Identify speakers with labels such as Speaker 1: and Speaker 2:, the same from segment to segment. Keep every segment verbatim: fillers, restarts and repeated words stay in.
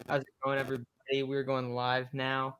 Speaker 1: How's it going, everybody? We're going live now.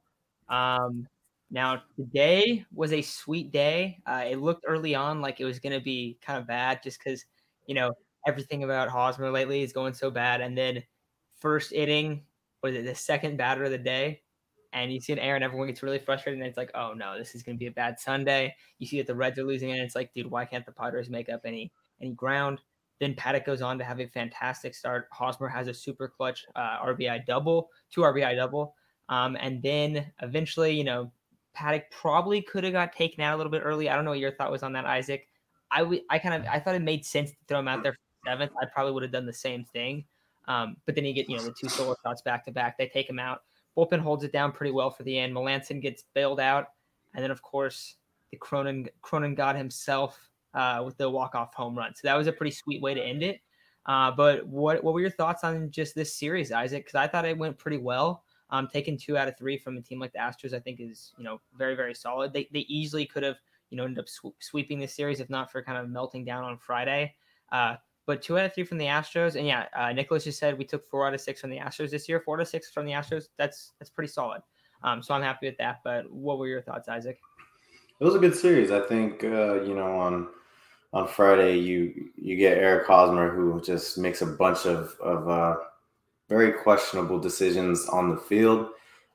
Speaker 1: Um, now today was a sweet day. Uh, it looked early on like it was going to be kind of bad, just because you know everything about Hosmer lately is going so bad. And then first inning was it the second batter of the day, and you see an error, and everyone gets really frustrated. And it's like, oh no, this is going to be a bad Sunday. You see that the Reds are losing, and it's like, dude, why can't the Padres make up any any ground? Then Paddock goes on to have a fantastic start. Hosmer has a super clutch uh, R B I double, two R B I double. Um, and then eventually, you know, Paddock probably could have got taken out a little bit early. I don't know what your thought was on that, Isaac. I, w- I kind of I thought it made sense to throw him out there for seventh. I probably would have done the same thing. Um, but then you get, you know, the two solo shots back to back. They take him out. Bullpen holds it down pretty well for the end. Melanson gets bailed out. And then, of course, the Cronin, Cronin god himself uh, with the walk-off home run. So that was a pretty sweet way to end it. Uh, but what what were your thoughts on just this series, Isaac? Because I thought it went pretty well. Um, taking two out of three from a team like the Astros, I think, is you know very very solid. They they easily could have you know ended up sw- sweeping this series if not for kind of melting down on Friday. Uh, but two out of three from the Astros, and yeah, uh, Nicholas just said we took four out of six from the Astros this year. Four out of six from the Astros. That's that's pretty solid. Um, so I'm happy with that. But what were your thoughts, Isaac?
Speaker 2: It was a good series. I think uh, you know on on Friday you you get Eric Hosmer who just makes a bunch of of uh, very questionable decisions on the field,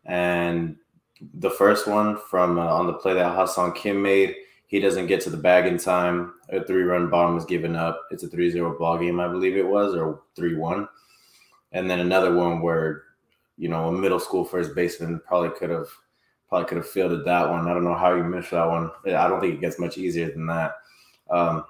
Speaker 2: and the first one from uh, on the play that Hassan Kim made, he doesn't get to the bag in time. A three run bomb is given up. It's a three zero ball game, I believe it was, or three one. And then another one where you know a middle school first baseman probably could have probably could have fielded that one. I don't know how you missed that one. I don't think it gets much easier than that. Um,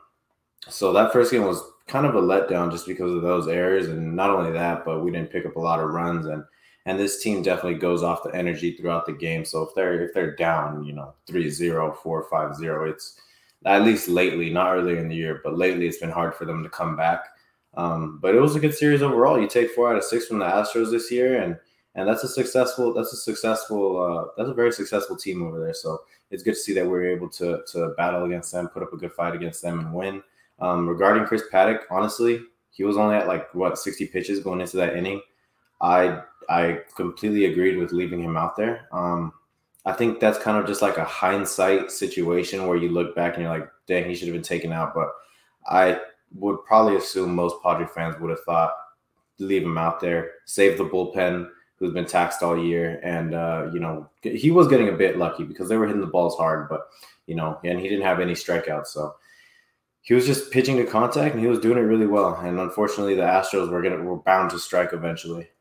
Speaker 2: so that first game was kind of a letdown just because of those errors, and not only that, but we didn't pick up a lot of runs, and and this team definitely goes off the energy throughout the game. So if they're if they're down, you know, three zero, four five zero, it's at least lately, not earlier in the year, but lately it's been hard for them to come back. Um, but it was a good series overall. You take four out of six from the Astros this year, and and that's a successful that's a successful uh, that's a very successful team over there. So it's good to see that we we're able to to battle against them, put up a good fight against them, and win. Um, regarding Chris Paddock, honestly, he was only at like what sixty pitches going into that inning. I I completely agreed with leaving him out there. Um, I think that's kind of just like a hindsight situation where you look back and you're like, dang, he should have been taken out. But I would probably assume most Padre fans would have thought leave him out there, save the bullpen who's been taxed all year, and uh, you know he was getting a bit lucky because they were hitting the balls hard, but you know, and he didn't have any strikeouts, so he was just pitching to contact and he was doing it really well. And unfortunately, the Astros were gonna were bound to strike eventually.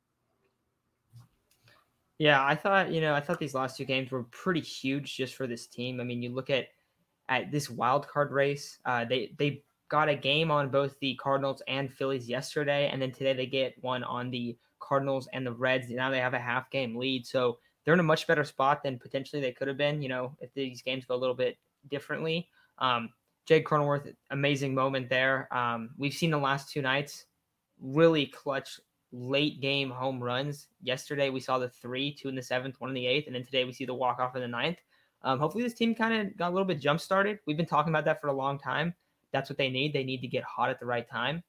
Speaker 1: Yeah, I thought, you know, I thought these last two games were pretty huge just for this team. I mean, you look at at this wild card race, uh, they they got a game on both the Cardinals and Phillies yesterday, and then today they get one on the Cardinals and the Reds. Now they have a half game lead, so they're in a much better spot than potentially they could have been. You know, if these games go a little bit differently. Um, Jake Cronenworth, amazing moment there. Um, we've seen the last two nights really clutch late game home runs. Yesterday we saw the three, two in the seventh, one in the eighth, and then today we see the walk off in the ninth. Um, hopefully this team kind of got a little bit jump started. We've been talking about that for a long time. That's what they need. They need to get hot at the right time.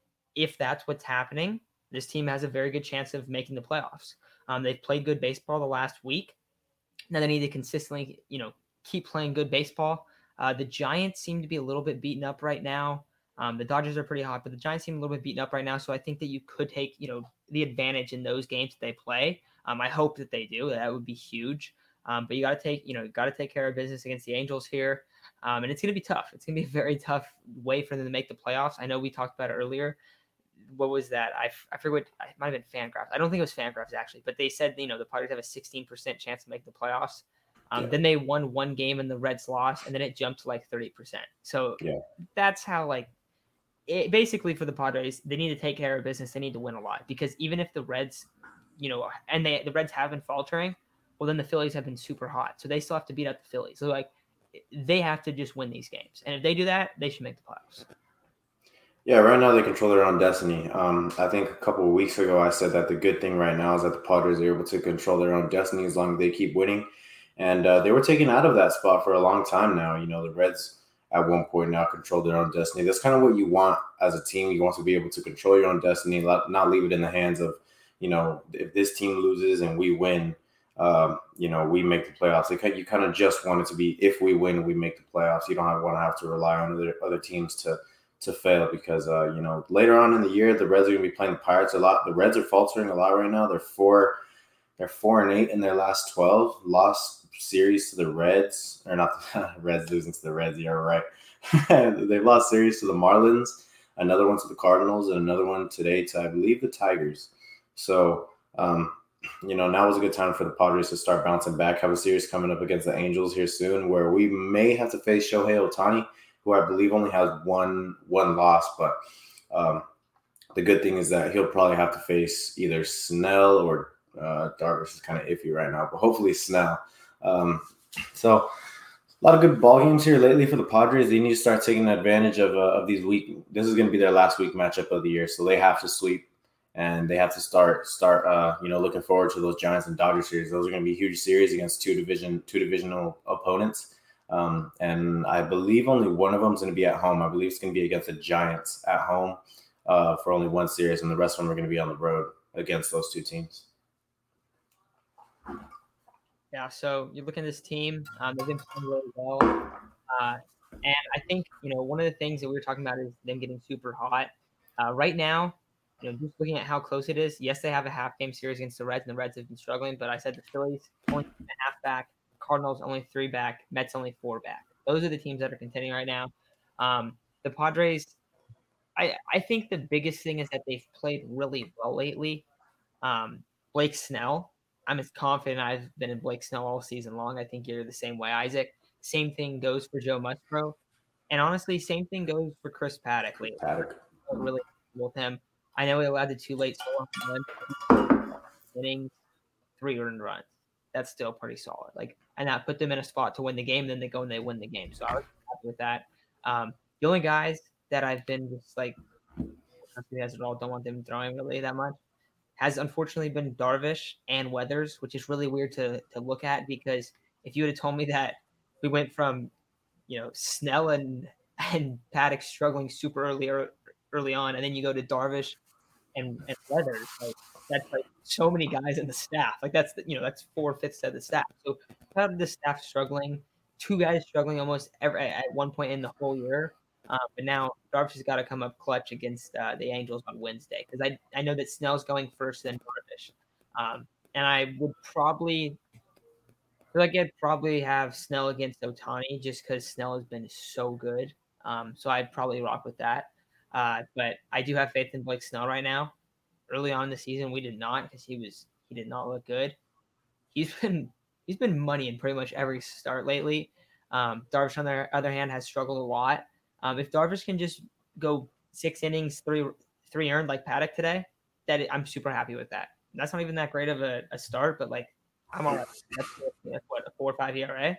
Speaker 1: If that's what's happening, this team has a very good chance of making the playoffs. Um, they've played good baseball the last week. Now they need to consistently, you know, keep playing good baseball. Uh, the Giants seem to be a little bit beaten up right now. Um, the Dodgers are pretty hot, but the Giants seem a little bit beaten up right now. So I think that you could take, you know, the advantage in those games that they play. Um, I hope that they do. That would be huge. Um, but you got to take, you know, got to take care of business against the Angels here. Um, and it's going to be tough. It's going to be a very tough way for them to make the playoffs. I know we talked about it earlier. What was that? I, I forget what, it might have been Fangraphs. I don't think it was Fangraphs actually, but they said, you know, the Padres have a sixteen percent chance to make the playoffs. Um,
Speaker 2: Yeah,
Speaker 1: then they won one game and the Reds lost, and then it jumped to like thirty percent. So
Speaker 2: yeah,
Speaker 1: that's how, like, it, basically for the Padres, they need to take care of business. They need to win a lot because even if the Reds, you know, and they the Reds have been faltering, well, then the Phillies have been super hot. So they still have to beat out the Phillies. So, like, they have to just win these games. And if they do that, they should make the playoffs.
Speaker 2: yeah. Right now they control their own destiny. Um, I think a couple of weeks ago I said that the good thing right now is that the Padres are able to control their own destiny as long as they keep winning, and uh, they were taken out of that spot for a long time now. You know, the Reds at one point now control their own destiny. That's kind of what you want as a team. You want to be able to control your own destiny, not leave it in the hands of you know, if this team loses and we win, um, you know, we make the playoffs. Like, you kind of just want it to be if we win, we make the playoffs. You don't have, want to have to rely on other other teams to to fail because, uh, you know, later on in the year, the Reds are going to be playing the Pirates a lot. The Reds are faltering a lot right now. They're four, they're four and eight in their last twelve. Lost series to the Reds, or not the Reds losing to the Reds. You're right. They've lost series to the Marlins, another one to the Cardinals, and another one today to, I believe, the Tigers. So, um, you know, now is a good time for the Padres to start bouncing back. Have a series coming up against the Angels here soon where we may have to face Shohei Ohtani, who I believe only has one one loss. But um, the good thing is that he'll probably have to face either Snell or uh, Darvish is kind of iffy right now, but hopefully Snell. Um, so a lot of good ball games here lately for the Padres. They need to start taking advantage of uh, of these week. This is going to be their last week matchup of the year, so they have to sweep. And they have to start, start, uh, you know, looking forward to those Giants and Dodgers series. Those are going to be huge series against two division, two divisional opponents. Um, and I believe only one of them is going to be at home. I believe it's going to be against the Giants at home uh, for only one series, and the rest of them are going to be on the road against those two teams.
Speaker 1: Yeah, so you look at this team; um, they've been playing really well, uh, and I think you know one of the things that we were talking about is them getting super hot. Uh, right now, you know, just looking at how close it is, yes, they have a half game series against the Reds, and the Reds have been struggling. But I said the Phillies only two and a half back, Cardinals only three back, Mets only four back. Those are the teams that are contending right now. Um, the Padres, I I think the biggest thing is that they've played really well lately. Um, Blake Snell, I'm as confident I've been in Blake Snell all season long. I think you're the same way, Isaac. Same thing goes for Joe Musgrove, and honestly, same thing goes for Chris Paddock lately.
Speaker 2: Paddock.
Speaker 1: Really with him. I know he allowed the two late solo runs, innings, three earned runs. That's still pretty solid. Like, and that put them in a spot to win the game. Then they go and they win the game. So I was happy with that. Um, the only guys that I've been just like, as at all, don't want them throwing really that much, has unfortunately been Darvish and Weathers, which is really weird to to look at because if you would have told me that we went from, you know, Snell and and Paddock struggling super early early on, and then you go to Darvish and, and Weathers, like that's like so many guys in the staff. Like that's the, you know that's four fifths of the staff. So out of the staff struggling, two guys struggling almost every at one point in the whole year. Um, but now Darvish has got to come up clutch against uh, the Angels on Wednesday because I I know that Snell's going first, then Darvish, um, and I would probably feel like I'd probably have Snell against Ohtani just because Snell has been so good. Um, so I'd probably rock with that. Uh, but I do have faith in Blake Snell right now. Early on in the season, we did not because he was he did not look good. He's been he's been money in pretty much every start lately. Um, Darvish, on the other hand, has struggled a lot. Um, if Darvish can just go six innings, three three earned like Paddock today, that I'm super happy with that. That's not even that great of a, a start, but like I'm all right. That's, that's what a four or five E R A.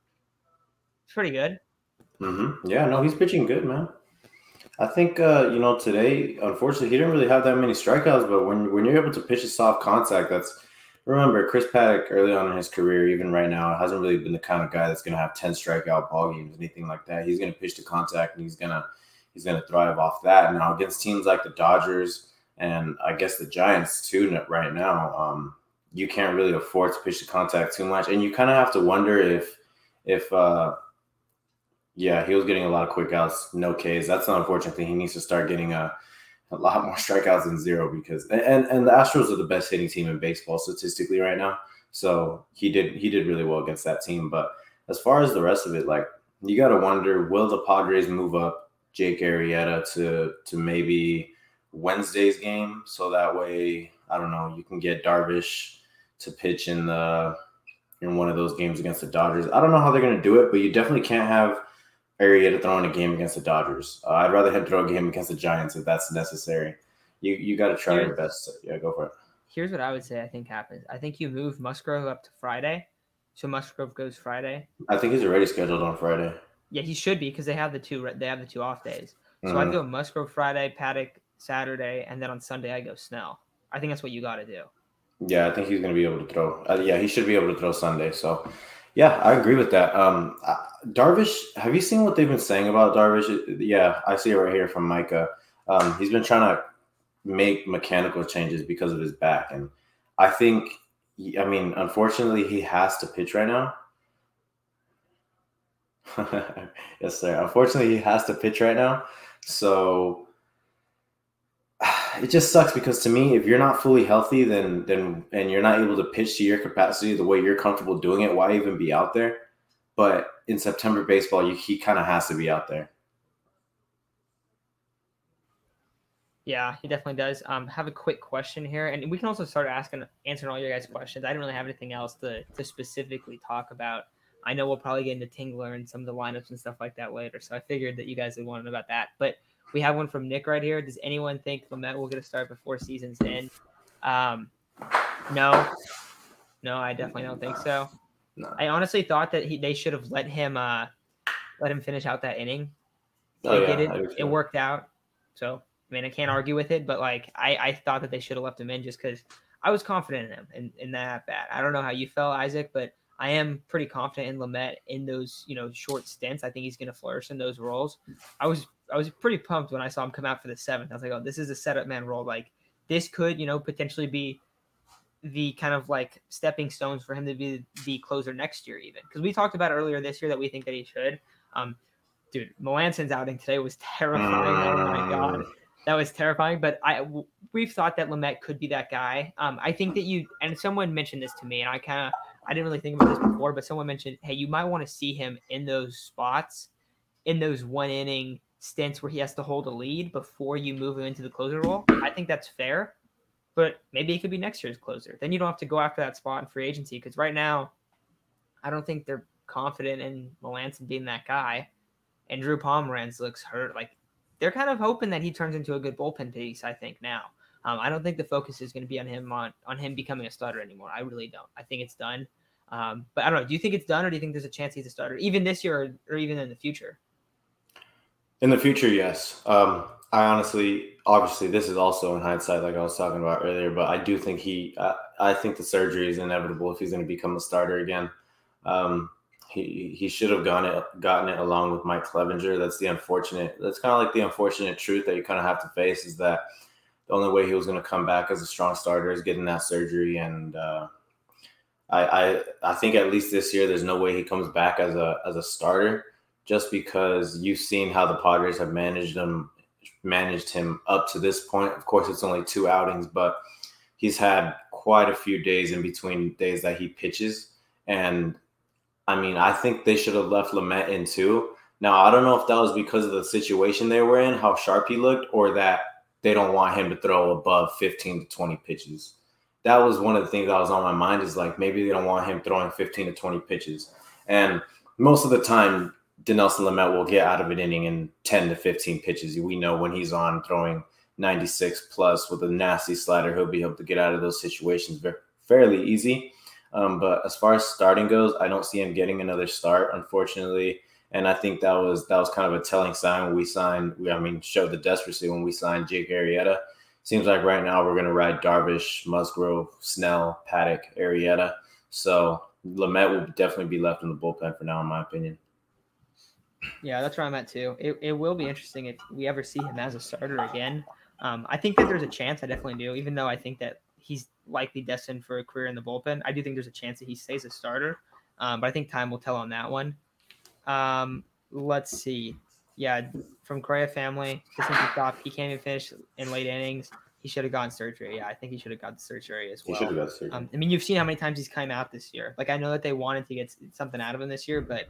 Speaker 1: It's pretty good.
Speaker 2: Mm-hmm. Yeah, no, he's pitching good, man. I think, uh, you know, today, unfortunately, he didn't really have that many strikeouts, but when when you're able to pitch a soft contact, that's – remember, Chris Paddock early on in his career, even right now, hasn't really been the kind of guy that's going to have ten strikeout ball games, anything like that. He's going to pitch to contact, and he's going to he's gonna thrive off that. Now, against teams like the Dodgers and I guess the Giants, too, right now, um, you can't really afford to pitch to contact too much, and you kind of have to wonder if if uh, – yeah, he was getting a lot of quick outs, no Ks. That's the unfortunate thing. He needs to start getting a, a lot more strikeouts than zero because and, and the Astros are the best hitting team in baseball statistically right now. So he did he did really well against that team. But as far as the rest of it, like you got to wonder, will the Padres move up Jake Arrieta to to maybe Wednesday's game so that way I don't know you can get Darvish to pitch in the in one of those games against the Dodgers. I don't know how they're going to do it, but you definitely can't have Arrieta throwing a game against the Dodgers. Uh, I'd rather him throw a game against the Giants if that's necessary. You you got to try
Speaker 1: Here's,
Speaker 2: your best. Yeah, go for it.
Speaker 1: Here's what I would say I think happens. I think you move Musgrove up to Friday. So Musgrove goes Friday.
Speaker 2: I think he's already scheduled on Friday.
Speaker 1: Yeah, he should be because they have the two they have the two off days. So
Speaker 2: Mm-hmm.
Speaker 1: I'd go Musgrove Friday, Paddock Saturday, and then on Sunday I go Snell. I think that's what you got to do.
Speaker 2: Yeah, I think he's going to be able to throw. Uh, yeah, he should be able to throw Sunday. So, yeah, I agree with that. Um, uh, Darvish, have you seen what they've been saying about Darvish? Yeah, I see it right here from Micah. Um, he's been trying to make mechanical changes because of his back. And I think, I mean, unfortunately, he has to pitch right now. Yes, sir. Unfortunately, he has to pitch right now. So it just sucks because to me, if you're not fully healthy, then then and you're not able to pitch to your capacity the way you're comfortable doing it, why even be out there? But in September baseball, you, he kind of has to be out there.
Speaker 1: Yeah, he definitely does. Um, have a quick question here, and we can also start asking, answering all your guys' questions. I didn't really have anything else to to specifically talk about. I know we'll probably get into Tingler and some of the lineups and stuff like that later, so I figured that you guys would want to know about that. But we have one from Nick right here. Does anyone think Lamet will get a start before season's end? Um, no, no, I definitely don't think so.
Speaker 2: No.
Speaker 1: I honestly thought that he they should have let him uh, let him finish out that inning.
Speaker 2: Oh,
Speaker 1: They
Speaker 2: yeah,
Speaker 1: did
Speaker 2: I do
Speaker 1: it. It
Speaker 2: too.
Speaker 1: worked out. So I mean, I can't argue with it, but like I, I thought that they should have left him in just because I was confident in him in, in that bat. I don't know how you felt, Isaac, but I am pretty confident in Lamet in those, you know, short stints. I think he's going to flourish in those roles. I was I was pretty pumped when I saw him come out for the seventh. I was like, oh, this is a setup man role. Like this could, you know, potentially be the kind of like stepping stones for him to be the closer next year, even because we talked about earlier this year that we think that he should. Um, dude, Melanson's outing today was terrifying. Mm. Oh my god, that was terrifying. But I we've thought that Lamet could be that guy. Um, I think that you and someone mentioned this to me, and I kind of I didn't really think about this before, but someone mentioned, hey, you might want to see him in those spots, in those one inning stints where he has to hold a lead before you move him into the closer role. I think that's fair, but maybe it could be next year's closer. Then you don't have to go after that spot in free agency because right now, I don't think they're confident in Melanson being that guy. And Drew Pomeranz looks hurt. Like they're kind of hoping that he turns into a good bullpen piece. I think now. Um, I don't think the focus is going to be on him on on him becoming a starter anymore. I really don't. I think it's done. Um, but I don't know. Do you think it's done, or do you think there's a chance he's a starter, even this year, or, or even in the future?
Speaker 2: In the future, yes. Um, I honestly, obviously, this is also in hindsight, like I was talking about earlier. But I do think he, I, I think the surgery is inevitable if he's going to become a starter again. Um, He he should have gotten it gotten it along with Mike Clevinger. That's the unfortunate. That's kind of like the unfortunate truth that you kind of have to face is that the only way he was going to come back as a strong starter is getting that surgery. And uh, I, I I think at least this year, there's no way he comes back as a as a starter, just because you've seen how the Padres have managed him managed him up to this point. Of course, it's only two outings, but he's had quite a few days in between days that he pitches. And I mean, I think they should have left Lamet in too. Now, I don't know if that was because of the situation they were in, how sharp he looked, or that they don't want him to throw above fifteen to twenty pitches. That was one of the things that was on my mind is like maybe they don't want him throwing fifteen to twenty pitches. And most of the time, Dinelson Lamet will get out of an inning in ten to fifteen pitches. We know when he's on throwing ninety-six plus with a nasty slider, he'll be able to get out of those situations very, fairly easy. Um, but as far as starting goes, I don't see him getting another start, unfortunately. And I think that was that was kind of a telling sign when we signed. We, I mean, showed the desperacy when we signed Jake Arrieta. Seems like right now we're going to ride Darvish, Musgrove, Snell, Paddock, Arrieta. So Lamet will definitely be left in the bullpen for now, in my opinion.
Speaker 1: Yeah, that's where I'm at too. It it will be interesting if we ever see him as a starter again. Um, I think that there's a chance. I definitely do, even though I think that he's likely destined for a career in the bullpen. I do think there's a chance that he stays a starter, um, but I think time will tell on that one. Um, let's see. Yeah, from Correa family, just think he stopped. He can't even finish in late innings. He should have gotten surgery. Yeah, I think he should have got the surgery as well.
Speaker 2: He should have got surgery.
Speaker 1: Um, I mean, you've seen how many times he's come out this year. Like, I know that they wanted to get something out of him this year, but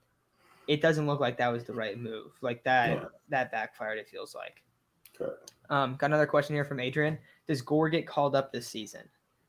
Speaker 1: it doesn't look like that was the right move. Like that, yeah. that backfired, it feels like.
Speaker 2: Correct.
Speaker 1: Um, got another question here from Adrian. Does Gore get called up this season?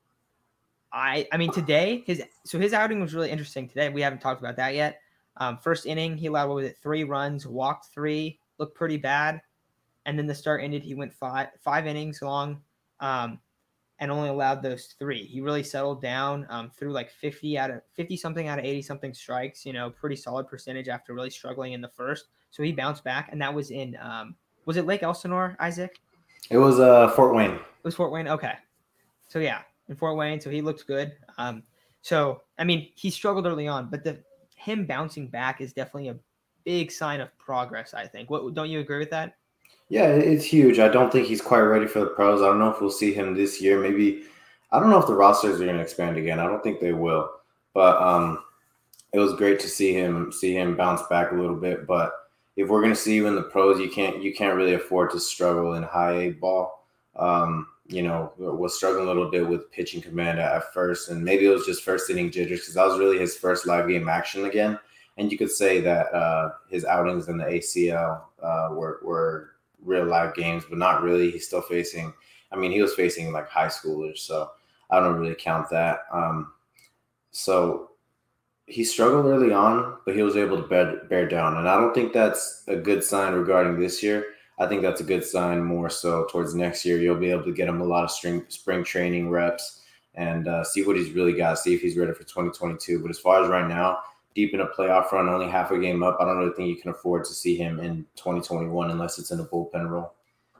Speaker 1: I I mean, today, his so his outing was really interesting today. We haven't talked about that yet. Um, first inning, he allowed, what was it, three runs, walked three, looked pretty bad. And then the start ended, he went five five innings long um, and only allowed those three. He really settled down, um, threw like fifty out of fifty-something out of eighty-something strikes, you know, pretty solid percentage after really struggling in the first. So he bounced back, and that was in um, – was it Lake Elsinore, Isaac?
Speaker 2: It was uh, Fort Wayne. It
Speaker 1: was Fort Wayne? Okay. So, yeah, in Fort Wayne, so he looked good. Um, so, I mean, he struggled early on, but the him bouncing back is definitely a big sign of progress, I think. What, don't you agree with that?
Speaker 2: Yeah, it's huge. I don't think he's quite ready for the pros. I don't know if we'll see him this year. Maybe I don't know if the rosters are going to expand again. I don't think they will. But um, it was great to see him see him bounce back a little bit. But if we're going to see you in the pros, you can't you can't really afford to struggle in high A ball. Um, you know, was struggling a little bit with pitching command at, at first, and maybe it was just first inning jitters because that was really his first live game action again. And you could say that uh, his outings in the A C L uh, were were real live games, but not really. He's still facing. I mean, he was facing like high schoolers, so I don't really count that. Um, so he struggled early on, but he was able to bear, bear down. And I don't think that's a good sign regarding this year. I think that's a good sign more so towards next year. You'll be able to get him a lot of spring, spring training reps and uh, see what he's really got, see if he's ready for twenty twenty-two. But as far as right now, deep in a playoff run, only half a game up, I don't really think you can afford to see him in twenty twenty-one unless it's in a bullpen role.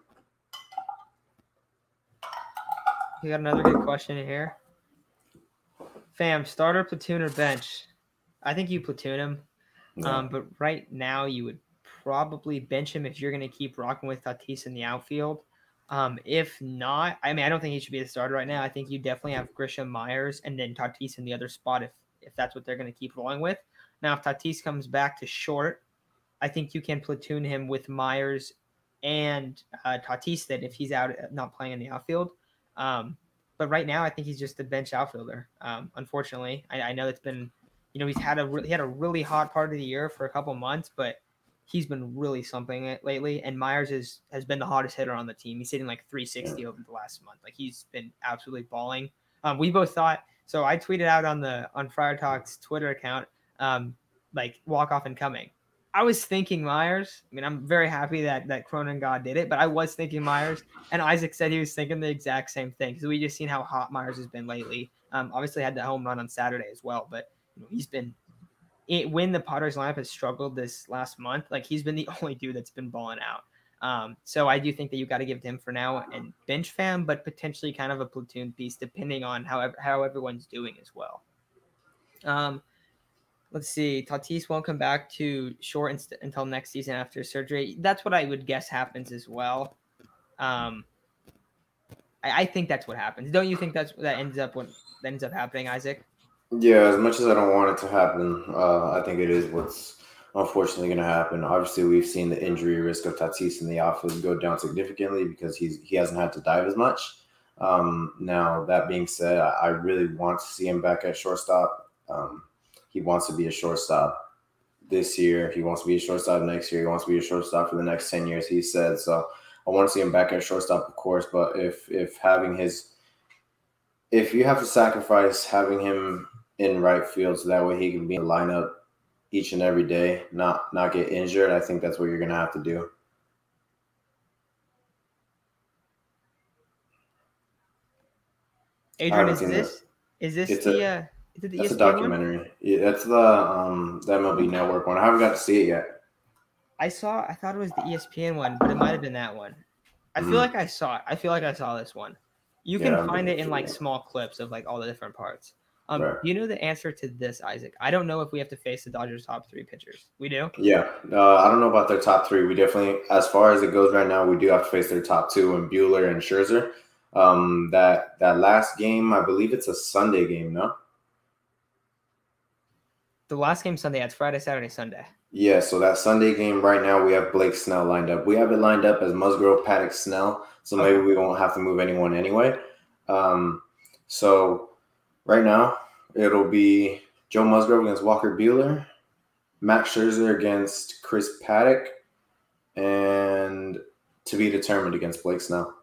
Speaker 1: You got another good question here. Fam, starter, platoon, or bench? I think you platoon him. Yeah. Um, but right now you would probably bench him if you're going to keep rocking with Tatis in the outfield. Um, if not, I mean, I don't think he should be the starter right now. I think you definitely have Grisham, Myers, and then Tatis in the other spot if if that's what they're going to keep rolling with. Now, if Tatis comes back to short, I think you can platoon him with Myers and uh, Tatis then if he's out not playing in the outfield. Um, but right now, I think he's just a bench outfielder. Um, unfortunately, I, I know it's been, you know, he's had a re- he had a really hot part of the year for a couple months, but he's been really slumping it lately. And Myers is has been the hottest hitter on the team. He's hitting like three sixty over the last month. Like he's been absolutely balling. Um, we both thought. So I tweeted out on the on Friar Talk's Twitter account, um, like walk off and coming. I was thinking Myers. I mean, I'm very happy that that Cronin God did it, but I was thinking Myers, and Isaac said he was thinking the exact same thing because we just seen how hot Myers has been lately. Um, obviously had the home run on Saturday as well, but you know, he's been it, when the Padres lineup has struggled this last month, like he's been the only dude that's been balling out. Um, so I do think that you got to give it to him for now and bench fam, but potentially kind of a platoon piece depending on how how everyone's doing as well. Um, Let's see. Tatis won't come back to short inst- until next season after surgery. That's what I would guess happens as well. Um, I, I think that's what happens. Don't you think that's that ends up what that ends up happening, Isaac?
Speaker 2: Yeah, as much as I don't want it to happen, uh, I think it is what's unfortunately going to happen. Obviously, we've seen the injury risk of Tatis in the outfield go down significantly because he's he hasn't had to dive as much. Um, now, that being said, I, I really want to see him back at shortstop. Um, he wants to be a shortstop this year. He wants to be a shortstop next year. He wants to be a shortstop for the next ten years, he said. So I want to see him back at shortstop, of course. But if if having his if you have to sacrifice having him in right field so that way he can be in the lineup each and every day, not not get injured, I think that's what you're gonna have to do.
Speaker 1: Adrian, is this the, is this
Speaker 2: it's
Speaker 1: the
Speaker 2: a,
Speaker 1: uh, is it the
Speaker 2: that's
Speaker 1: E S P N
Speaker 2: a documentary? One? Yeah, that's the um the M L B Network one. I haven't got to see it yet.
Speaker 1: I saw. I thought it was the E S P N one, but it might have been that one. I feel mm. like I saw it. I feel like I saw this one. You can yeah, find it in like small clips of like all the different parts. Um, right. Do you know the answer to this, Isaac? I don't know if we have to face the Dodgers' top three pitchers. We do?
Speaker 2: Yeah. Uh, I don't know about their top three. We definitely, as far as it goes right now, we do have to face their top two in Buehler and Scherzer. Um, that that last game, I believe it's a Sunday game, no?
Speaker 1: The last game Sunday. It's Friday, Saturday, Sunday.
Speaker 2: Yeah, so that Sunday game right now, we have Blake Snell lined up. We have it lined up as Musgrove, Paddock, Snell, so maybe okay. we won't have to move anyone anyway. Um, so right now, it'll be Joe Musgrove against Walker Buehler, Max Scherzer against Chris Paddock, and to be determined against Blake Snell.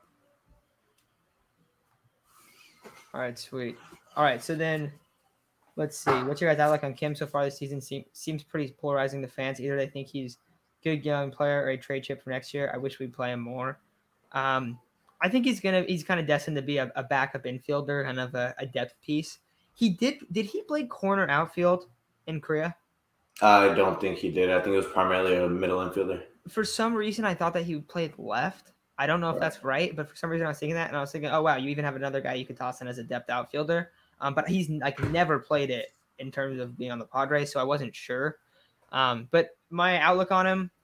Speaker 1: All right, sweet. All right, so then let's see. What's your guys' outlook on Kim so far this season? Seem, seems pretty polarizing to fans. Either they think he's a good young player or a trade chip for next year. I wish we'd play him more. Um, I think he's gonna he's kind of destined to be a, a backup infielder, kind of a, a depth piece. He did did he play corner outfield in Korea?
Speaker 2: I don't think he did. I think it was primarily a middle infielder.
Speaker 1: For some reason, I thought that he played left. I don't know if right. that's right, but for some reason I was thinking that, and I was thinking, oh wow, you even have another guy you could toss in as a depth outfielder. Um, but he's like never played it in terms of being on the Padres, so I wasn't sure. Um, but my outlook on him,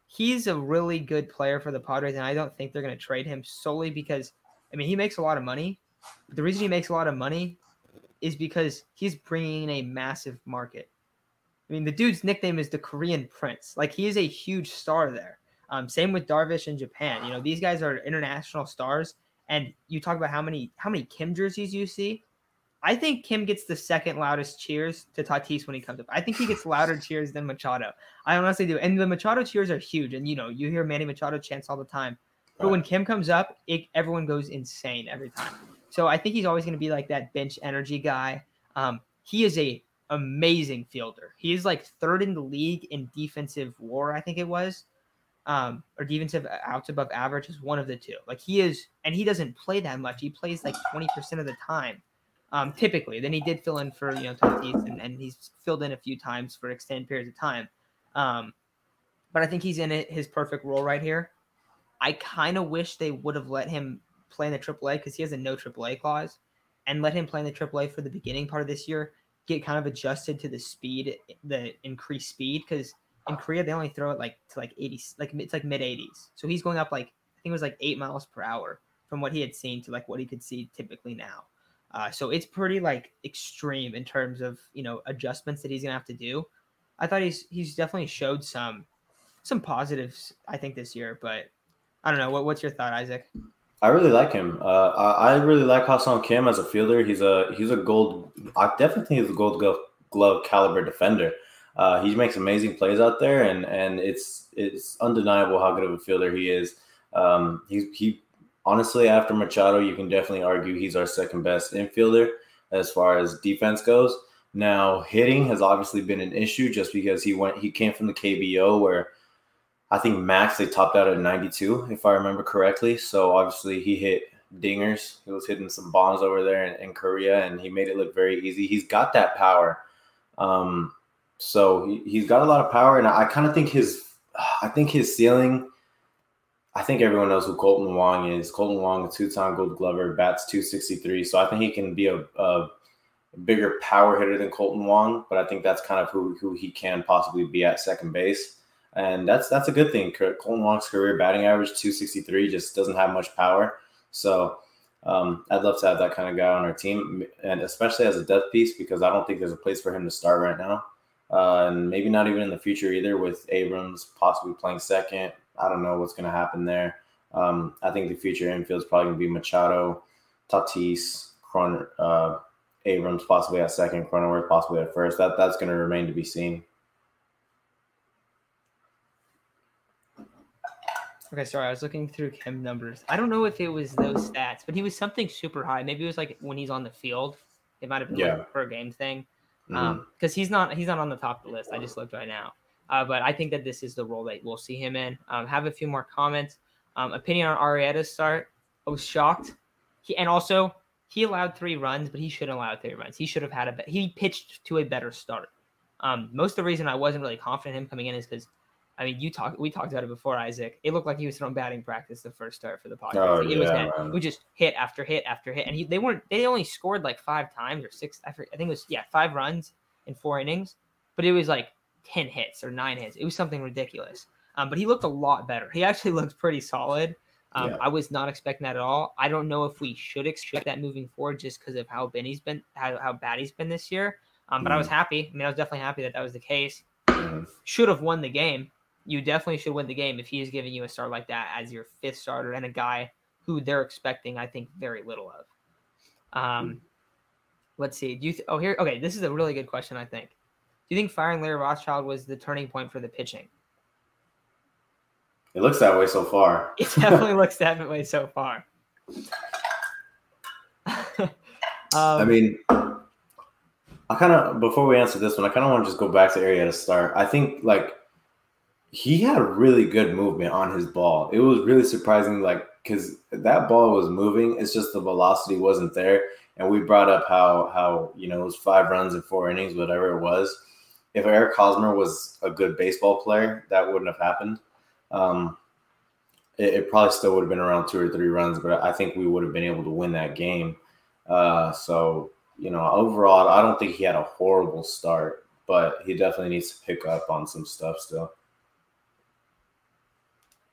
Speaker 1: he's a really good player for the Padres, and I don't think they're going to trade him solely because, I mean, he makes a lot of money. But the reason he makes a lot of money is because he's bringing in a massive market. I mean, the dude's nickname is the Korean Prince. Like, he is a huge star there. Um, same with Darvish in Japan. You know, these guys are international stars. And you talk about how many how many Kim jerseys you see. I think Kim gets the second loudest cheers to Tatis when he comes up. I think he gets louder cheers than Machado. I honestly do. And the Machado cheers are huge. And, you know, you hear Manny Machado chants all the time. But
Speaker 2: Right.
Speaker 1: when Kim comes up, it, everyone goes insane every time. So I think he's always going to be like that bench energy guy. Um, he is a amazing fielder. He is like third in the league in defensive WAR, I think it was. Um, or defensive outs above average is one of the two. Like he is, and he doesn't play that much. He plays like twenty percent of the time. Um, typically. Then he did fill in for, you know, Tatis, and, and he's filled in a few times for extended periods of time. Um, but I think he's in it, his perfect role right here. I kind of wish they would have let him play in the triple A because he has a no triple A clause, and let him play in the triple A for the beginning part of this year, get kind of adjusted to the speed, the increased speed, because in Korea they only throw it like to like eighty, like it's like mid eighties. So he's going up like, I think it was like eight miles per hour from what he had seen to like what he could see typically now. Uh, so it's pretty like extreme in terms of, you know, adjustments that he's gonna have to do. I thought he's he's definitely showed some some positives, I think, this year, but I don't know. What what's your thought, Isaac?
Speaker 2: I really like him. Uh, I, I really like Ha-Seong Kim as a fielder. He's a he's a gold. I definitely think he's a gold glove, glove caliber defender. Uh, he makes amazing plays out there, and and it's it's undeniable how good of a fielder he is. Um, he he honestly, after Machado, you can definitely argue he's our second best infielder as far as defense goes. Now, hitting has obviously been an issue just because he went he came from the K B O where I think max they topped out at ninety-two, if I remember correctly. So obviously he hit dingers. He was hitting some bombs over there in, in Korea, and he made it look very easy. He's got that power. Um, so he, he's got a lot of power, and I, I kind of think his, I think his ceiling. I think everyone knows who Colton Wong is. Colton Wong, a two-time Gold Glover, bats two sixty-three. So I think he can be a, a bigger power hitter than Colton Wong, but I think that's kind of who who he can possibly be at second base. And that's that's a good thing. Colton Wong's career batting average, two sixty-three, just doesn't have much power. So um, I'd love to have that kind of guy on our team, and especially as a depth piece, because I don't think there's a place for him to start right now. Uh, and maybe not even in the future either, with Abrams possibly playing second. I don't know what's going to happen there. Um, I think the future infield is probably going to be Machado, Tatis, Cron- uh, Abrams possibly at second, Cronenworth possibly at first. That That's going to remain to be seen.
Speaker 1: Okay, sorry, I was looking through Kim numbers. I don't know if it was those stats, but he was something super high. Maybe it was like when he's on the field. It might have been
Speaker 2: Yeah.
Speaker 1: like a per game thing.
Speaker 2: Mm-hmm.
Speaker 1: Um, because he's not he's not on the top of the list. I just looked right now. Uh, but I think that this is the role that we'll see him in. Um, have a few more comments. Um, opinion on Arrieta's start. I was shocked. He and also he allowed three runs, but he shouldn't allow three runs. He should have had a he pitched to a better start. Um, most of the reason I wasn't really confident in him coming in is because I mean, you talked. We talked about it before, Isaac. It looked like he was throwing batting practice the first start for the Padres.
Speaker 2: Oh,
Speaker 1: like, it
Speaker 2: yeah,
Speaker 1: was that.
Speaker 2: man.
Speaker 1: It was just hit after hit after hit, and he, they weren't. They only scored like five times or six. I, forget, I think it was yeah, five runs in four innings, but it was like ten hits or nine hits. It was something ridiculous. Um, but he looked a lot better. He actually looked pretty solid. Um,
Speaker 2: Yeah.
Speaker 1: I was not expecting that at all. I don't know if we should expect that moving forward, just because of how bad he's been, how, how bad he's been this year. Um, but
Speaker 2: Mhm.
Speaker 1: I was happy. I mean, I was definitely happy that that was the case.
Speaker 2: Mhm.
Speaker 1: Should have won the game. You definitely should win the game if he is giving you a start like that as your fifth starter and a guy who they're expecting, I think, very little of. Um, let's see. Do you? Th- oh, here. Okay, this is a really good question. I think. Do you think firing Larry Rothschild was the turning point for the pitching?
Speaker 2: It looks that way so far.
Speaker 1: It definitely looks that way so far. um,
Speaker 2: I mean, I kind of before we answer this one, I kind of want to just go back to Arrieta's start. I think like. He had really good movement on his ball. It was really surprising, like, because that ball was moving. It's just the velocity wasn't there. And we brought up how, how you know, it was five runs in four innings, whatever it was. If Eric Hosmer was a good baseball player, that wouldn't have happened. Um, it, it probably still would have been around two or three runs, but I think we would have been able to win that game. Uh, so, you know, overall, I don't think he had a horrible start, but he definitely needs to pick up on some stuff still.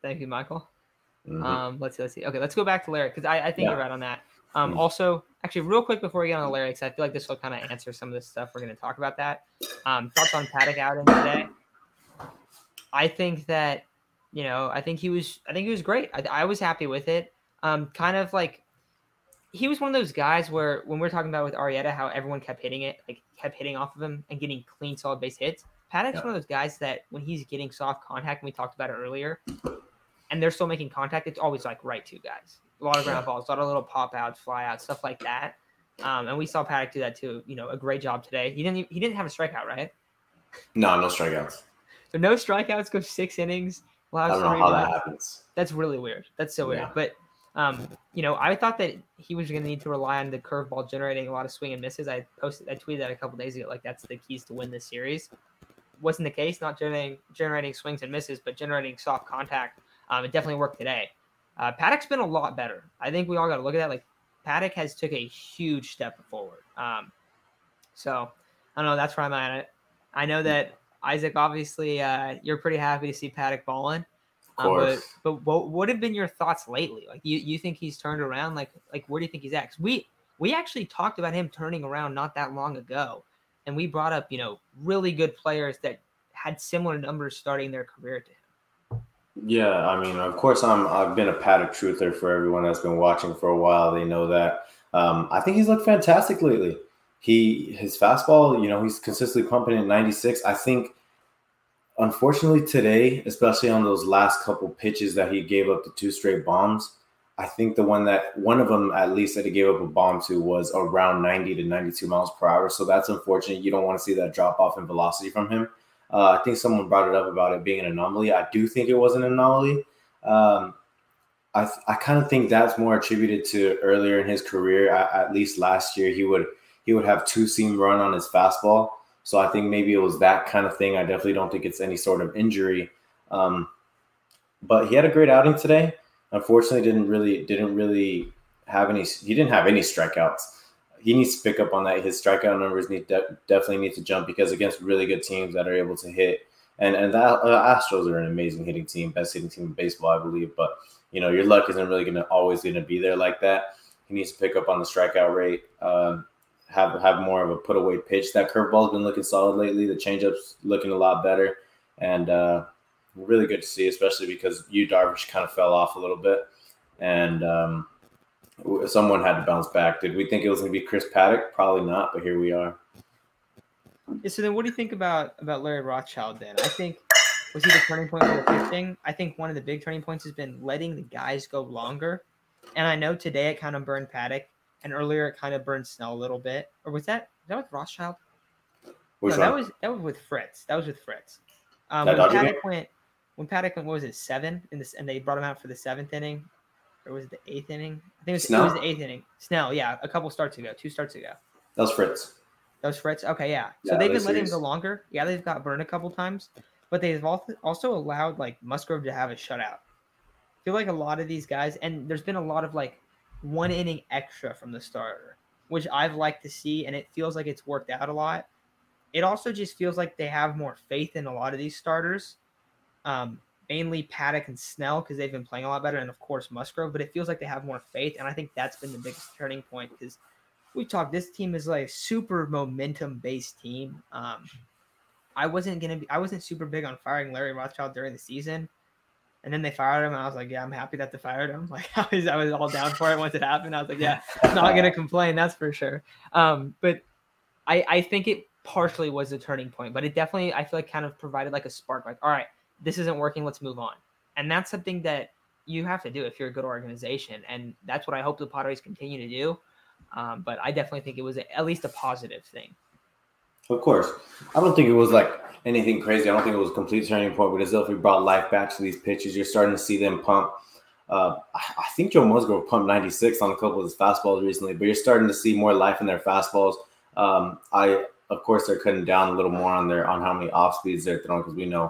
Speaker 1: Thank you, Michael.
Speaker 2: Mm-hmm.
Speaker 1: Um, let's see, let's see. Okay, let's go back to Larry because I, I think
Speaker 2: Yeah.
Speaker 1: you're right on that. Um,
Speaker 2: Mm-hmm.
Speaker 1: Also, actually, real quick before we get on to Larry, because I feel like this will kind of answer some of this stuff we're going to talk about. That um, thoughts on Paddock outing today? I think that you know, I think he was, I think he was great. I, I was happy with it. Um, kind of like he was one of those guys where when we're talking about with Arrieta, how everyone kept hitting it, like kept hitting off of him and getting clean, solid base hits. Paddock's
Speaker 2: Yeah.
Speaker 1: one of those guys that when he's getting soft contact, and we talked about it earlier, and they're still making contact, it's always like right to guys. A lot of ground
Speaker 2: Yeah.
Speaker 1: balls, a lot of little pop outs, fly outs, stuff like that. Um, and we saw Paddock do that too. You know, a great job today. He didn't he didn't have a strikeout, right?
Speaker 2: No, no strikeouts.
Speaker 1: So no strikeouts, go six innings.
Speaker 2: I don't know
Speaker 1: three
Speaker 2: how
Speaker 1: runs.
Speaker 2: that happens.
Speaker 1: That's really weird. That's so weird.
Speaker 2: Yeah.
Speaker 1: But um, you know, I thought that he was going to need to rely on the curveball generating a lot of swing and misses. I posted, I tweeted that a couple days ago. Like that's the keys to win this series. Wasn't the case. Not generating generating swings and misses, but generating soft contact. Um, it definitely worked today. Uh, Paddock's been a lot better. I think we all got to look at that. Like Paddock has took a huge step forward. Um, so I don't know. That's where I'm at it. I know that Isaac, obviously, uh, you're pretty happy to see Paddock balling.
Speaker 2: Of course.
Speaker 1: Um, but but what, what have been your thoughts lately? Like you, you think he's turned around? Like like where do you think he's at? 'Cause we we actually talked about him turning around not that long ago, and we brought up you know really good players that had similar numbers starting their career to him.
Speaker 2: Yeah, I mean, of course, I'm. I've been a Paddock truther for everyone that's been watching for a while. They know that. Um, I think he's looked fantastic lately. He his fastball, you know, he's consistently pumping at ninety-six. I think, unfortunately, today, especially on those last couple pitches that he gave up the two straight bombs, I think the one that one of them at least that he gave up a bomb to was around ninety to ninety-two miles per hour. So that's unfortunate. You don't want to see that drop off in velocity from him. Uh, I think someone brought it up about it being an anomaly. I do think it was an anomaly. Um, I I kind of think that's more attributed to earlier in his career. At, at least last year, he would he would have two seam run on his fastball. So I think maybe it was that kind of thing. I definitely don't think it's any sort of injury. Um, but he had a great outing today. Unfortunately, didn't really didn't really have any. He didn't have any strikeouts. He needs to pick up on that. His strikeout numbers need de- definitely need to jump because against really good teams that are able to hit, and and the uh, Astros are an amazing hitting team, best hitting team in baseball, I believe. But you know, your luck isn't really going to always going to be there like that. He needs to pick up on the strikeout rate, um, have have more of a put away pitch. That curveball's been looking solid lately. The changeup's looking a lot better, and uh, really good to see, especially because Yu Darvish kind of fell off a little bit, and. Um, Someone had to bounce back. Did we think it was going to be Chris Paddock? Probably not, but here we are.
Speaker 1: Yeah, so then what do you think about, about Larry Rothschild then? I think, was he the turning point for the pitching? I think one of the big turning points has been letting the guys go longer. And I know today it kind of burned Paddock, and earlier it kind of burned Snell a little bit. Or was that, was that with Rothschild?
Speaker 2: Which
Speaker 1: no,
Speaker 2: one?
Speaker 1: that was that was with Fritz. That was with Fritz. Um,
Speaker 2: That
Speaker 1: when
Speaker 2: Dodger
Speaker 1: Paddock
Speaker 2: game?
Speaker 1: went, when Paddock went, what was it, seven in this, and they brought him out for the seventh inning, or was it the eighth inning? I think it was, it
Speaker 2: Snell?
Speaker 1: was the eighth inning. Snell, yeah, a couple starts ago, two starts ago.
Speaker 2: That was Fritz.
Speaker 1: That was Fritz. Okay, yeah. So
Speaker 2: Yeah,
Speaker 1: they've
Speaker 2: this
Speaker 1: been letting him
Speaker 2: series.
Speaker 1: go longer. Yeah, they've got burned a couple times, but they've al- also allowed like Musgrove to have a shutout. I feel like a lot of these guys, and there's been a lot of like one inning extra from the starter, which I've liked to see, and it feels like it's worked out a lot. It also just feels like they have more faith in a lot of these starters, um, mainly Paddock and Snell because they've been playing a lot better, and of course Musgrove. But it feels like they have more faith, and I think that's been the biggest turning point because we talked. This team is like a super momentum-based team. Um, I wasn't gonna be, I wasn't super big on firing Larry Rothschild during the season, and then they fired him, and I was like, yeah, I'm happy that they fired him. Like I was, I was all down for it once it happened. I was like, yeah, not gonna complain, that's for sure. Um, but I, I think it partially was a turning point, but it definitely, I feel like, kind of provided like a spark. Like, all right, this isn't working. Let's move on. And that's something that you have to do if you're a good organization, and that's what I hope the Padres continue to do. Um, but I definitely think it was a, at least a positive thing.
Speaker 2: Of course. I don't think it was like anything crazy. I don't think it was a complete turning point, but as if we brought life back to these pitches, you're starting to see them pump. Uh, I think Joe Musgrove pumped ninety-six on a couple of his fastballs recently, but you're starting to see more life in their fastballs. Um, I, of course, they're cutting down a little more on their on how many off speeds they're throwing because we know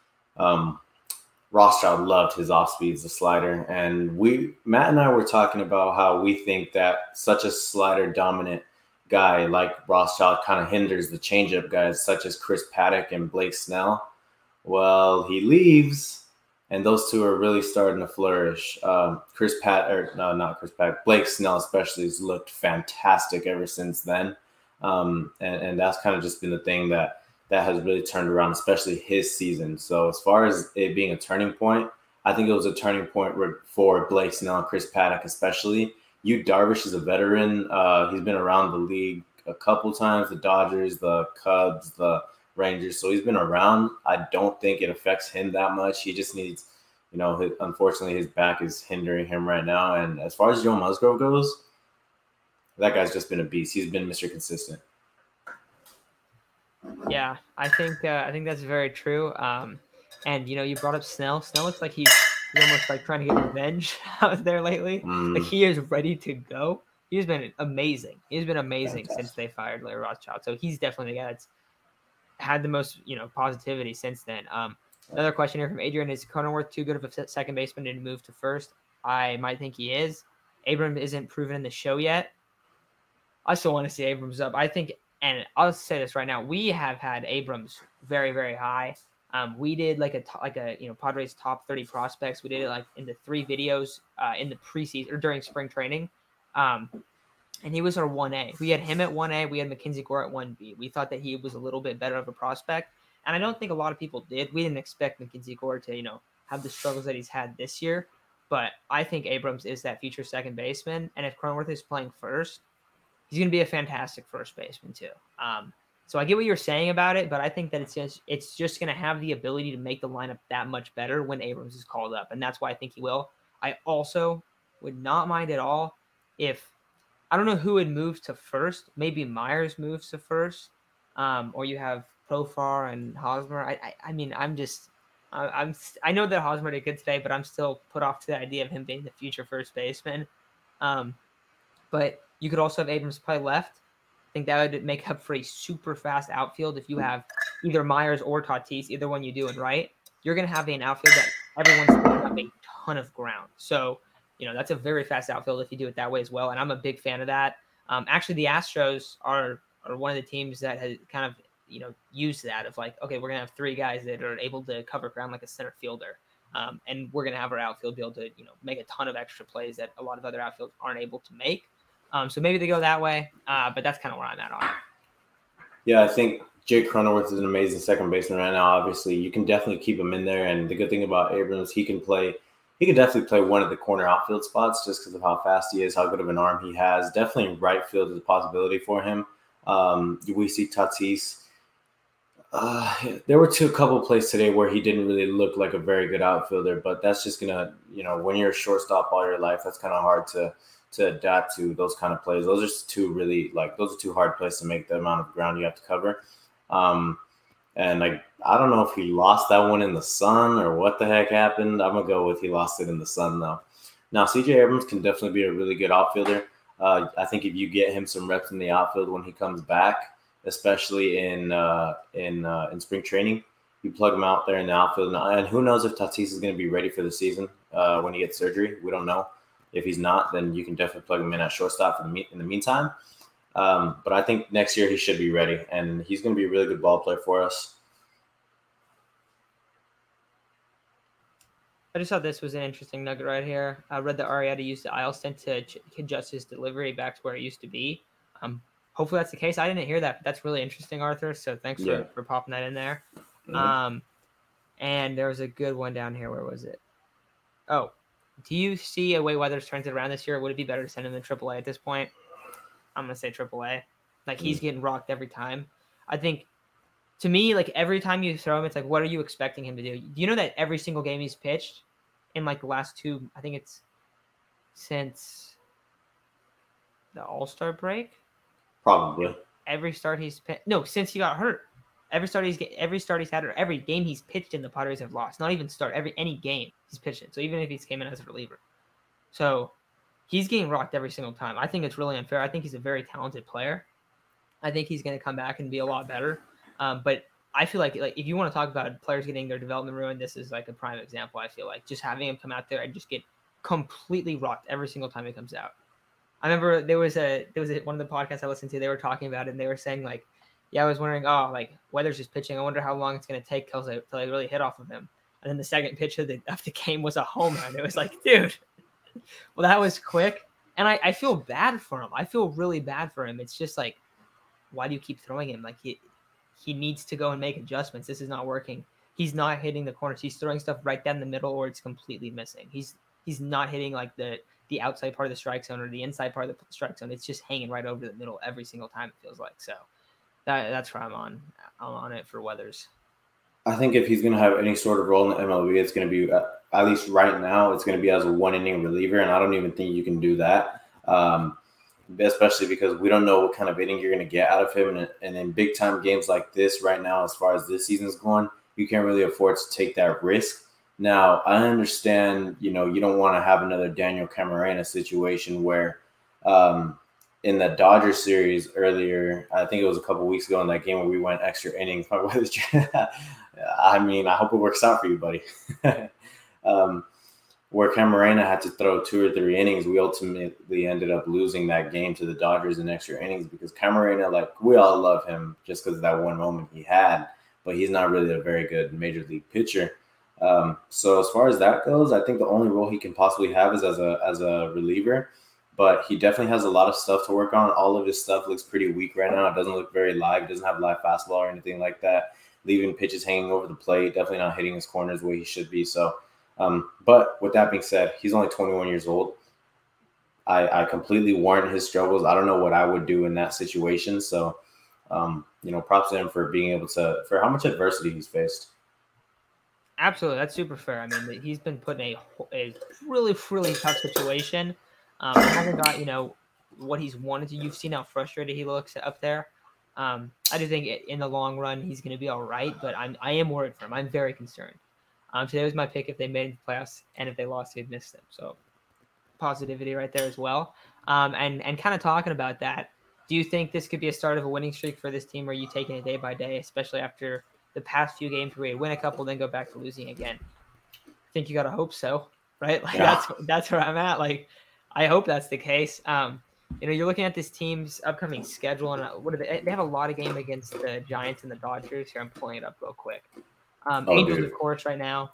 Speaker 2: um, Rothschild loved his off speeds, the slider, and we Matt and I were talking about how we think that such a slider dominant guy like Rothschild kind of hinders the changeup guys such as Chris Paddock and Blake Snell. Well, he leaves, and those two are really starting to flourish. Um, Chris Pat, or no, not Chris Pat, Blake Snell especially has looked fantastic ever since then, um, and, and that's kind of just been the thing that that has really turned around, especially his season. So as far as it being a turning point, I think it was a turning point for Blake Snell and Chris Paddock, especially. Yu Darvish is a veteran. Uh, he's been around the league a couple times, the Dodgers, the Cubs, the Rangers. So he's been around. I don't think it affects him that much. He just needs, you know, his, unfortunately his back is hindering him right now. And as far as Joe Musgrove goes, that guy's just been a beast. He's been Mister Consistent.
Speaker 1: Yeah, I think uh, I think that's very true. Um, and you know, you brought up Snell. Snell looks like he's, he's almost like trying to get revenge out there lately.
Speaker 2: Mm.
Speaker 1: Like he is ready to go. He's been amazing. He's been amazing
Speaker 2: Fantastic.
Speaker 1: since they fired Larry Rothschild. So he's definitely the guy that's had the most, you know, positivity since then. Um, another question here from Adrian: is Cronenworth too good of a second baseman to move to first? I might think he is. Abrams isn't proven in the show yet. I still want to see Abrams up. I think, and I'll say this right now: we have had Abrams very, very high. Um, we did like a like a you know Padres top thirty prospects. We did it like in the three videos uh, in the preseason or during spring training. Um, and he was our one A. We had him at one A. We had Mackenzie Gore at one B. We thought that he was a little bit better of a prospect. And I don't think a lot of people did. We didn't expect Mackenzie Gore to, you know, have the struggles that he's had this year. But I think Abrams is that future second baseman. And if Cronenworth is playing first, he's going to be a fantastic first baseman too. Um, so I get what you're saying about it, but I think that it's just, it's just going to have the ability to make the lineup that much better when Abrams is called up. And that's why I think he will. I also would not mind at all if, I don't know who would move to first. Maybe Myers moves to first, um, or you have Profar and Hosmer. I, I, I mean, I'm just, I, I'm, I know that Hosmer did good today, but I'm still put off to the idea of him being the future first baseman. Um, but you could also have Abrams play left. I think that would make up for a super fast outfield if you have either Myers or Tatis, either one you do, and right, you're going to have an outfield that everyone's picking up a ton of ground. So, you know, that's a very fast outfield if you do it that way as well. And I'm a big fan of that. Um, actually, the Astros are are one of the teams that has kind of, you know, used that of like, okay, we're going to have three guys that are able to cover ground like a center fielder. Um, and we're going to have our outfield be able to, you know, make a ton of extra plays that a lot of other outfields aren't able to make. Um, so maybe they go that way, uh, but that's kind of where I'm at on it.
Speaker 2: Yeah, I think Jake Cronenworth is an amazing second baseman right now. Obviously, you can definitely keep him in there. And the good thing about Abrams, he can play – he can definitely play one of the corner outfield spots just because of how fast he is, how good of an arm he has. Definitely right field is a possibility for him. Um, we see Tatis. Uh, there were two couple plays today where he didn't really look like a very good outfielder, but that's just going to, you know, when you're a shortstop all your life, that's kind of hard to to adapt to those kind of plays. Those are two really, like, those are two hard plays to make the amount of ground you have to cover. Um, And like, I don't know if he lost that one in the sun or what the heck happened. I'm gonna go with he lost it in the sun though. Now C J Abrams can definitely be a really good outfielder. Uh, I think if you get him some reps in the outfield when he comes back, especially in uh, in uh, in spring training, you plug him out there in the outfield. And who knows if Tatis is going to be ready for the season uh, when he gets surgery? We don't know. If he's not, then you can definitely plug him in at shortstop for the me- in the meantime. Um, but I think next year he should be ready, and he's going to be a really good ball player for us.
Speaker 1: I just thought this was an interesting nugget right here. I read that Arrieta used the aisle stent to ch- adjust his delivery back to where it used to be. Um, hopefully that's the case. I didn't hear that. But that's really interesting, Arthur. So thanks
Speaker 2: Yeah.
Speaker 1: for, for popping that in there.
Speaker 2: Mm-hmm.
Speaker 1: Um, and there was a good one down here. Where was it? Oh, do you see a way Weathers turns it around this year? Would it be better to send him to triple A at this point? I'm going to say triple A. Like, he's getting rocked every time. I think, to me, like, every time you throw him, it's like, what are you expecting him to do? Do you know that every single game he's pitched in, like, the last two, I think it's since the All-Star break?
Speaker 2: Probably.
Speaker 1: Every start he's pitched. No, since he got hurt. Every start he's every start he's had, or every game he's pitched in, the Padres have lost. Not even start. Every any game he's pitched in. So even if he's came in as a reliever. So he's getting rocked every single time. I think it's really unfair. I think he's a very talented player. I think he's going to come back and be a lot better. Um, but I feel like like if you want to talk about players getting their development ruined, this is like a prime example. I feel like just having him come out there and just get completely rocked every single time he comes out. I remember there was a there was a, one of the podcasts I listened to. They were talking about it, and they were saying like, yeah, I was wondering, oh, like Weathers is pitching. I wonder how long it's going to take till they, till they really hit off of him. And then the second pitch of the, of the game was a home run. It was like, dude, well, that was quick. And I, I feel bad for him. I feel really bad for him. It's just like, why do you keep throwing him? Like he, he needs to go and make adjustments. This is not working. He's not hitting the corners. He's throwing stuff right down the middle or it's completely missing. He's, he's not hitting like the, the outside part of the strike zone or the inside part of the strike zone. It's just hanging right over the middle every single time, it feels like. So that that's where I'm on. I'm on it for Weathers.
Speaker 2: I think if he's going to have any sort of role in the M L B, it's going to be, uh, at least right now, it's going to be as a one-inning reliever, and I don't even think you can do that, um, especially because we don't know what kind of inning you're going to get out of him. And, and in big-time games like this right now, as far as this season's going, you can't really afford to take that risk. Now, I understand, you know, you don't want to have another Daniel Camarena situation where um, in the Dodgers series earlier, I think it was a couple weeks ago in that game where we went extra innings. I mean, I hope it works out for you, buddy. um, where Camarena had to throw two or three innings, we ultimately ended up losing that game to the Dodgers in extra innings because Camarena, like, we all love him just because of that one moment he had, but he's not really a very good major league pitcher. Um, so as far as that goes, I think the only role he can possibly have is as a as a reliever, but he definitely has a lot of stuff to work on. All of his stuff looks pretty weak right now. It doesn't look very live. It doesn't have live fastball or anything like that. Leaving pitches hanging over the plate, definitely not hitting his corners the way he should be. So, um, but with that being said, he's only twenty-one years old. I, I completely warrant his struggles. I don't know what I would do in that situation. So, um, you know, props to him for being able to, for how much adversity he's faced.
Speaker 1: Absolutely. That's super fair. I mean, he's been put in a, a really, really tough situation. Um, he hasn't got, you know, what he's wanted to. You've seen how frustrated he looks up there. Um, I do think in the long run, he's going to be all right, but I'm, I am worried for him. I'm very concerned. Um, today was my pick if they made the playoffs, and if they lost, they'd miss them. So positivity right there as well. Um, and, and kind of talking about that, do you think this could be a start of a winning streak for this team, or are you taking it day by day, especially after the past few games where you win a couple, then go back to losing again? I think you got to hope so, right? Like yeah. that's, that's where I'm at. Like, I hope that's the case. Um, you know, you're looking at this team's upcoming schedule, and what are they? They have a lot of game against the Giants and the Dodgers. Here, I'm pulling it up real quick. Um, oh, Angels, dude. Of course, right now.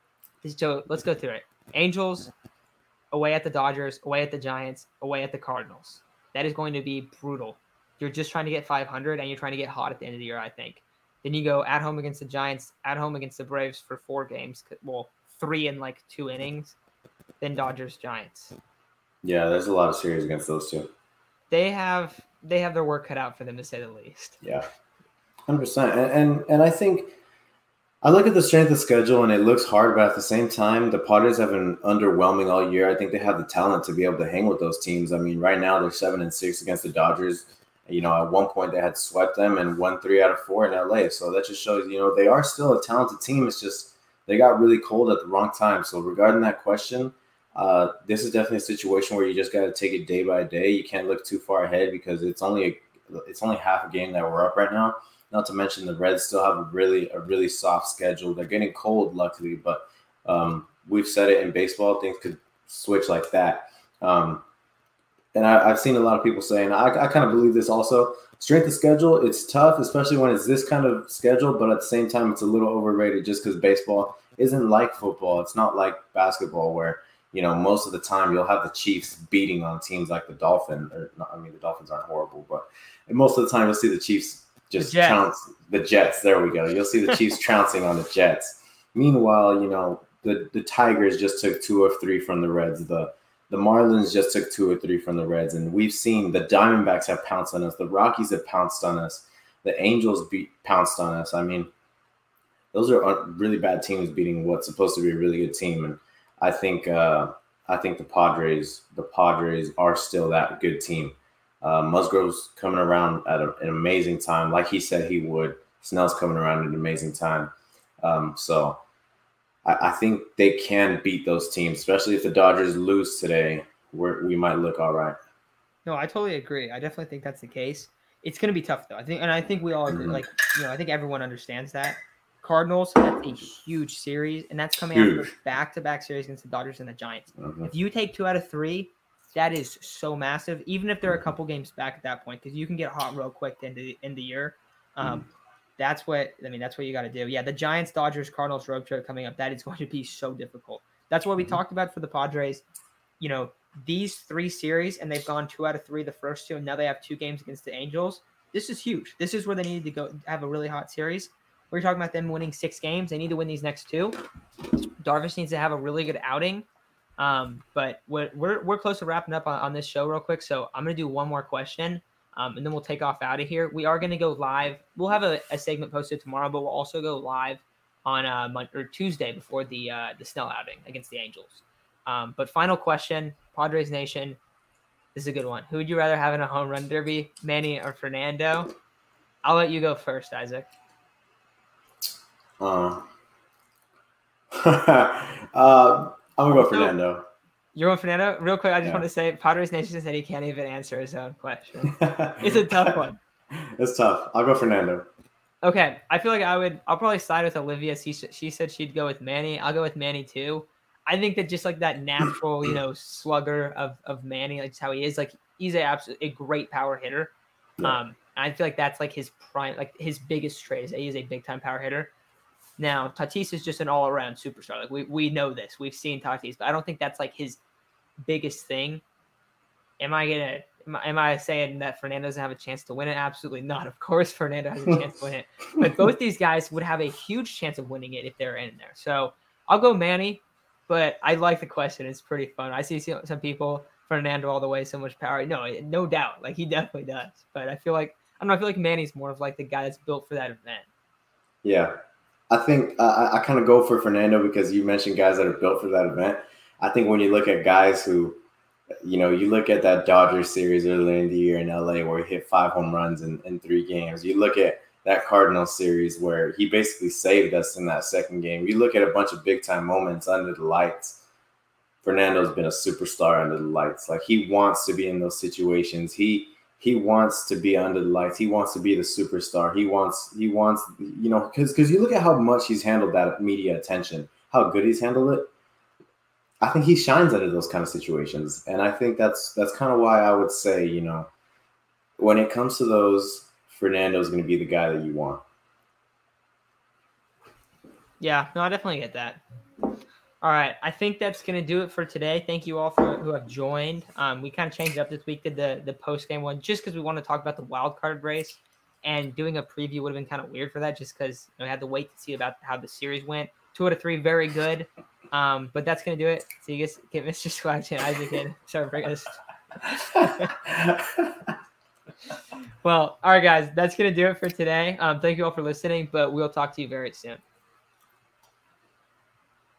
Speaker 1: So let's go through it. Angels, away at the Dodgers, away at the Giants, away at the Cardinals. That is going to be brutal. You're just trying to get five hundred, and you're trying to get hot at the end of the year, I think. Then you go at home against the Giants, at home against the Braves for four games. Well, three in like two innings. Then Dodgers, Giants.
Speaker 2: Yeah, there's a lot of series against those two.
Speaker 1: They have they have their work cut out for them, to say the least.
Speaker 2: Yeah, one hundred percent. And, and and I think I look at the strength of schedule, and it looks hard, but at the same time, the Padres have been underwhelming all year. I think they have the talent to be able to hang with those teams. I mean, right now they're seven and six against the Dodgers. You know, at one point they had swept them and won three out of four in L A. So that just shows, you know, they are still a talented team. It's just they got really cold at the wrong time. So regarding that question, uh, this is definitely a situation where you just got to take it day by day. You can't look too far ahead because it's only a, it's only half a game that we're up right now. Not to mention the Reds still have a really a really soft schedule. They're getting cold, luckily, but um, we've said it in baseball, things could switch like that. Um, And I, I've seen a lot of people saying, I, I kind of believe this also. Strength of schedule, it's tough, especially when it's this kind of schedule, but at the same time, it's a little overrated just because baseball isn't like football. It's not like basketball where, you know, most of the time you'll have the Chiefs beating on teams like the Dolphins. Or not, I mean, the Dolphins aren't horrible, but most of the time you'll see the Chiefs just the trounce. The Jets, there we go. You'll see the Chiefs trouncing on the Jets. Meanwhile, you know, the, the Tigers just took two or three from the Reds. The The Marlins just took two or three from the Reds, and we've seen the Diamondbacks have pounced on us. The Rockies have pounced on us. The Angels beat pounced on us. I mean, those are really bad teams beating what's supposed to be a really good team. And I think uh, I think the Padres the Padres are still that good team. Uh, Musgrove's coming around at a, an amazing time, like he said he would. Snell's coming around at an amazing time. Um, so. I think they can beat those teams, especially if the Dodgers lose today. We're, we might look all right.
Speaker 1: No, I totally agree. I definitely think that's the case. It's going to be tough, though. I think, and I think we all agree. Mm-hmm. Like, you know, I think everyone understands that. Cardinals, that's a huge series, and that's coming huge. After back-to-back series against the Dodgers and the Giants. Mm-hmm. If you take two out of three, that is so massive. Even if they're a couple games back at that point, because you can get hot real quick into the end of the year. Um, mm-hmm. that's what I mean. That's what you got to do. Yeah, the Giants, Dodgers, Cardinals road trip coming up. That is going to be so difficult. That's what we mm-hmm. talked about for the Padres. You know, these three series, and they've gone two out of three the first two, and now they have two games against the Angels. This is huge. This is where they need to go have a really hot series. We're talking about them winning six games. They need to win these next two. Darvish needs to have a really good outing. Um, but we're, we're we're close to wrapping up on, on this show real quick, so I'm gonna do one more question. Um, and then we'll take off out of here. We are going to go live. We'll have a, a segment posted tomorrow, but we'll also go live on uh, Monday, or Tuesday before the uh, the Snell outing against the Angels. Um, but final question, Padres Nation. This is a good one. Who would you rather have in a home run derby, Manny or Fernando? I'll let you go first, Isaac.
Speaker 2: Uh, uh, I'm going to go Fernando.
Speaker 1: You're on Fernando? Real quick, I just yeah. want to say, Padres Nation said he can't even answer his own question. It's a tough one.
Speaker 2: It's tough. I'll go Fernando.
Speaker 1: Okay. I feel like I would, I'll probably side with Olivia. She, she said she'd go with Manny. I'll go with Manny too. I think that just like that natural, you know, slugger of, of Manny, like just how he is, like he's a absolute, a great power hitter. Yeah. Um, I feel like that's like his prime, like his biggest trait is that he is a big time power hitter. Now, Tatis is just an all around superstar. Like we, we know this. We've seen Tatis, but I don't think that's like his biggest thing. Am I gonna am I, am I saying that Fernando doesn't have a chance to win it? Absolutely not. Of course Fernando has a chance to win it. But both these guys would have a huge chance of winning it if they're in there. So I'll go Manny, but I like the question. It's pretty fun. I see some people, Fernando all the way, so much power. No, no doubt. Like he definitely does. But I feel like I don't know, I feel like Manny's more of like the guy that's built for that event.
Speaker 2: Yeah. I think uh, I kind of go for Fernando because you mentioned guys that are built for that event. I think when you look at guys who, you know, you look at that Dodgers series earlier in the year in L A where he hit five home runs in, in three games. You look at that Cardinals series where he basically saved us in that second game. You look at a bunch of big-time moments under the lights. Fernando's been a superstar under the lights. Like, he wants to be in those situations. He he wants to be under the lights. He wants to be the superstar. He wants, he wants, you know, because because you look at how much he's handled that media attention, how good he's handled it. I think he shines under those kind of situations. And I think that's that's kind of why I would say, you know, when it comes to those, Fernando's going to be the guy that you want.
Speaker 1: Yeah, no, I definitely get that. All right, I think that's going to do it for today. Thank you all for who have joined. Um, we kind of changed up this week, did the, the post-game one, just because we want to talk about the wild card race. And doing a preview would have been kind of weird for that, just because you know, we had to wait to see about how the series went. Two out of three, very good. Um, but that's going to do it. So you guys get Mister Squatch and Isaac in. Sorry for this. Well, all right, guys, that's going to do it for today. Um, thank you all for listening, but we'll talk to you very soon.